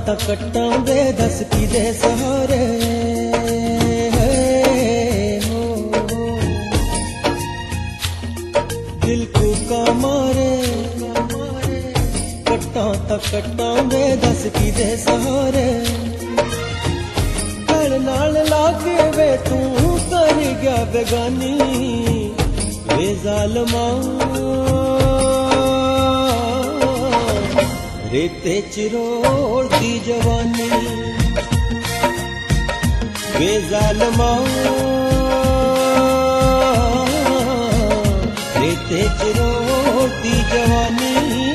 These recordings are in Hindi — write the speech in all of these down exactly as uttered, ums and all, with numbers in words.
ਤਾਂ ਕੱਟਾਂ ਵੇ ਦੱਸ ਕਿਦੇ ਸਹਾਰੇ ਹੋ ਦਿਲ ਕੋ ਕਾ ਮਾਰੇ ਕੱਟਾਂ ਤਾਂ ਕੱਟਾਂ ਵੇ ਦੱਸ ਕਿਦੇ ਸਹਾਰੇ ਗਲ ਨਾਲ ਲਾਗੇ ਵੇ ਤੂੰ ਕਰ ਗਿਆ ਬੇਗਾਨੀ ਵੇ ਜ਼ਾਲਮਾ रेते च रोलती जवानी वे ज़ालिमा रेते च रोलती जवानी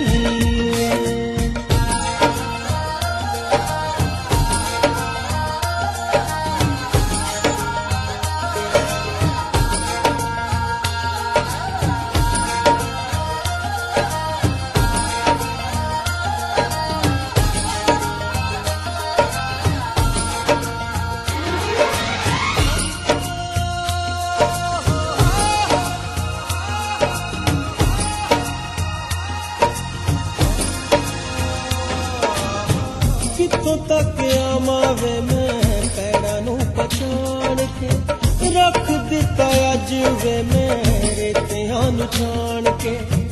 कितों तक आवा वे मैं पैरां नूं पछाण के रख दिता अज वे मेरे तेहां नूं छाण के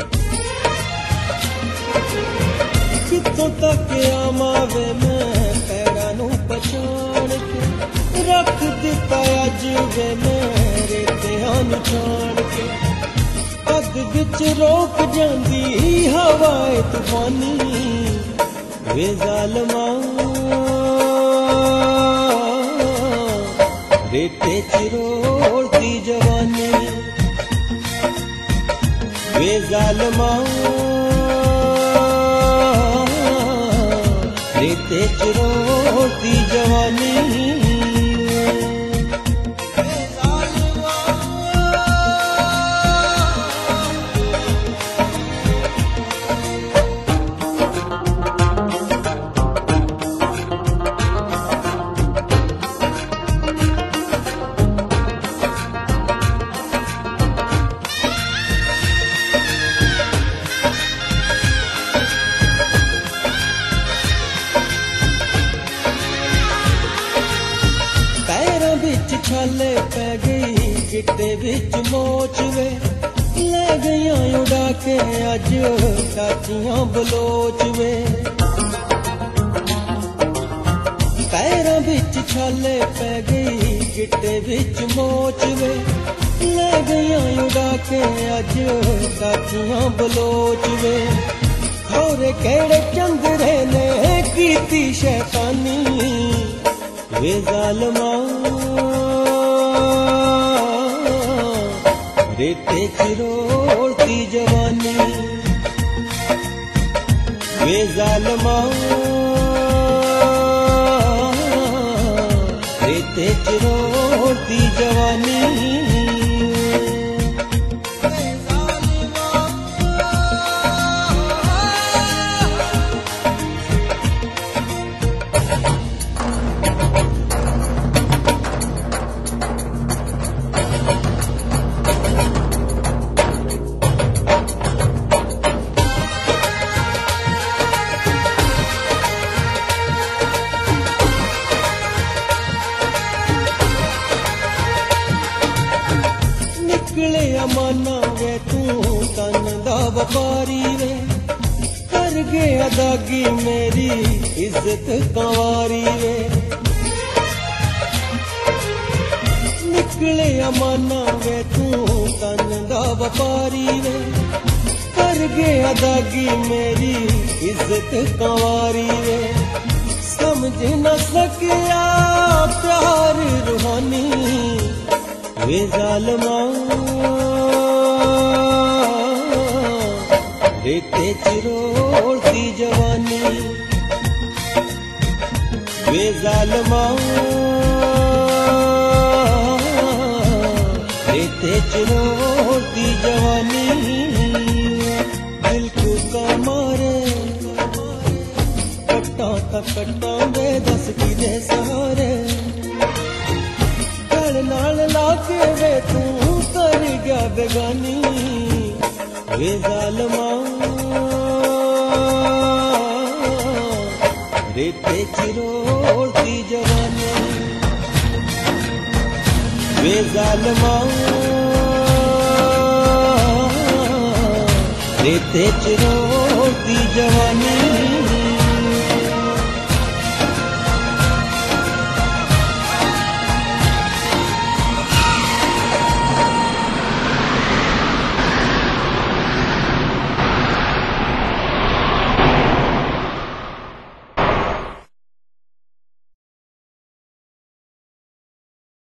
कितों तक आवा वे मैं पैरां नूं पछाण के रख दिता अज वे मेरे तेहां नूं छाण के अग विच रोक जांदी हवाए तूफानी वे ज़ालिमा रेते च रोलती जवानी वे ज़ालिमा रेते च रोलती जवानी छाले पै गई गिट्टे बिच मोच वे ले गईयां उड़ा के अज चाचियां बलोच वे पैरां बिच छाले पै गई गिट्टे बिच मोच वे ले गईयां उड़ा के अज चाचियां बलोच वे होरे केड़े चंदरे ने कीती शैतानी वे ज़ालिमा रेते च रोलती जवानी वे ज़ालिमा रेते च रोलती जवानी निकले अमाना वे तू तन दा व्यापारी वे कर गया दागी मेरी इज्जत कंवारी वे निकले अमाना वे तू तन दा व्यापारी वे कर गया दागी मेरी इज्जत कंवारी वे समझ न सकिया प्यार रूहानी वे ज़ालिमा रेते च रोलती जवानी वे ज़ालिमा रेते च रोलती जवानी दिल को का मारे कट्टां तां कट्टां वे दस किदे सहारे नाल लाके वे तू कर गया बेगानी वे ज़ालिमा रेते च वे ज़ालिमा रेते च रोती जवानी